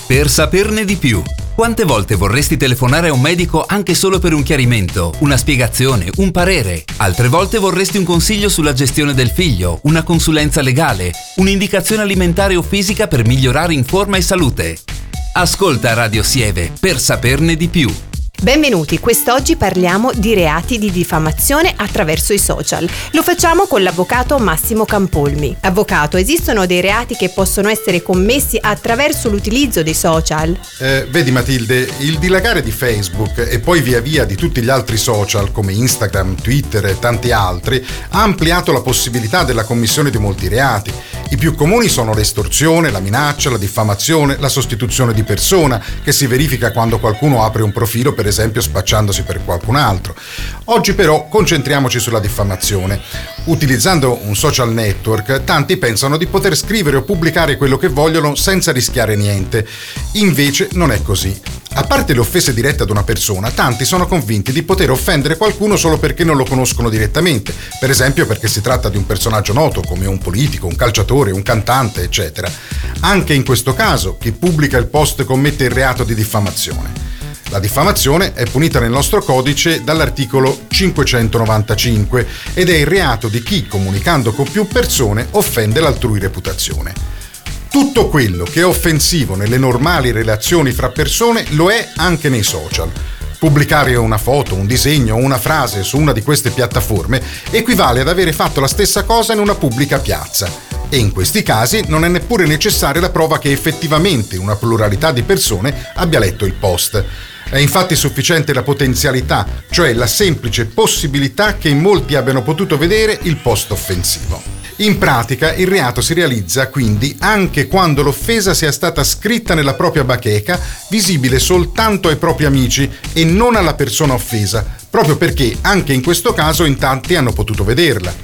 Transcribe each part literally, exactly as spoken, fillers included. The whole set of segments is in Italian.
Per saperne di più. Quante volte vorresti telefonare a un medico anche solo per un chiarimento, una spiegazione, un parere? Altre volte vorresti un consiglio sulla gestione del figlio, una consulenza legale, un'indicazione alimentare o fisica per migliorare in forma e salute. Ascolta Radio Sieve per saperne di più. Benvenuti, quest'oggi parliamo di reati di diffamazione attraverso i social. Lo facciamo con l'avvocato Massimo Campolmi. Avvocato, esistono dei reati che possono essere commessi attraverso l'utilizzo dei social? Eh, vedi Matilde, il dilagare di Facebook e poi via via di tutti gli altri social come Instagram, Twitter e tanti altri ha ampliato la possibilità della commissione di molti reati. I più comuni sono l'estorsione, la minaccia, la diffamazione, la sostituzione di persona, che si verifica quando qualcuno apre un profilo, per esempio spacciandosi per qualcun altro. Oggi però concentriamoci sulla diffamazione. Utilizzando un social network, tanti pensano di poter scrivere o pubblicare quello che vogliono senza rischiare niente. Invece non è così. A parte le offese dirette ad una persona, tanti sono convinti di poter offendere qualcuno solo perché non lo conoscono direttamente, per esempio perché si tratta di un personaggio noto come un politico, un calciatore, un cantante, eccetera. Anche in questo caso, chi pubblica il post commette il reato di diffamazione. La diffamazione è punita nel nostro codice dall'articolo cinquecentonovantacinque ed è il reato di chi, comunicando con più persone, offende l'altrui reputazione. Tutto quello che è offensivo nelle normali relazioni fra persone lo è anche nei social. Pubblicare una foto, un disegno o una frase su una di queste piattaforme equivale ad avere fatto la stessa cosa in una pubblica piazza. E in questi casi non è neppure necessaria la prova che effettivamente una pluralità di persone abbia letto il post. È infatti sufficiente la potenzialità, cioè la semplice possibilità che in molti abbiano potuto vedere il post offensivo. In pratica il reato si realizza quindi anche quando l'offesa sia stata scritta nella propria bacheca, visibile soltanto ai propri amici e non alla persona offesa, proprio perché anche in questo caso in tanti hanno potuto vederla.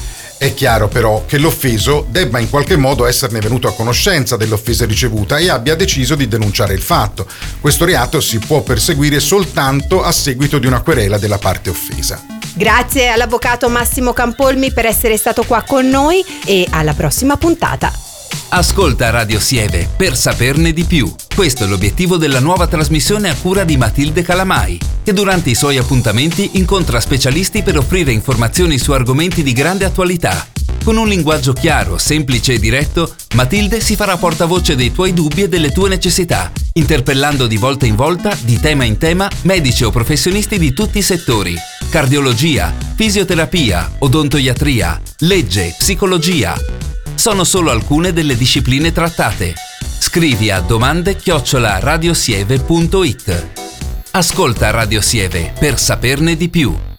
È chiaro però che l'offeso debba in qualche modo esserne venuto a conoscenza dell'offesa ricevuta e abbia deciso di denunciare il fatto. Questo reato si può perseguire soltanto a seguito di una querela della parte offesa. Grazie all'avvocato Massimo Campolmi per essere stato qua con noi e alla prossima puntata. Ascolta Radio Sieve per saperne di più. Questo è l'obiettivo della nuova trasmissione a cura di Matilde Calamai, che durante i suoi appuntamenti incontra specialisti per offrire informazioni su argomenti di grande attualità. Con un linguaggio chiaro, semplice e diretto, Matilde si farà portavoce dei tuoi dubbi e delle tue necessità, interpellando di volta in volta, di tema in tema, medici o professionisti di tutti i settori: cardiologia, fisioterapia, odontoiatria, legge, psicologia. Sono solo alcune delle discipline trattate. Scrivi a domande chiocciola radiosieve punto it. Ascolta Radio Sieve per saperne di più.